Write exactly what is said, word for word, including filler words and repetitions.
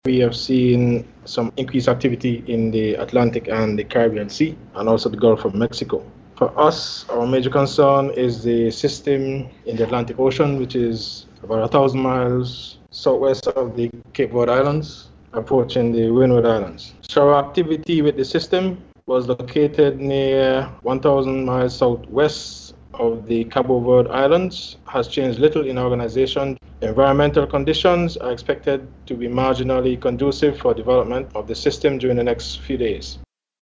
we have seen some increased activity in the Atlantic and the Caribbean Sea, and also the Gulf of Mexico. For us, our major concern is the system in the Atlantic Ocean, which is about a thousand miles southwest of the Cape Verde Islands, approaching the Windward Islands. So our activity with the system was located near one thousand miles southwest of the Cabo Verde Islands, has changed little in organization. Environmental conditions are expected to be marginally conducive for development of the system during the next few days.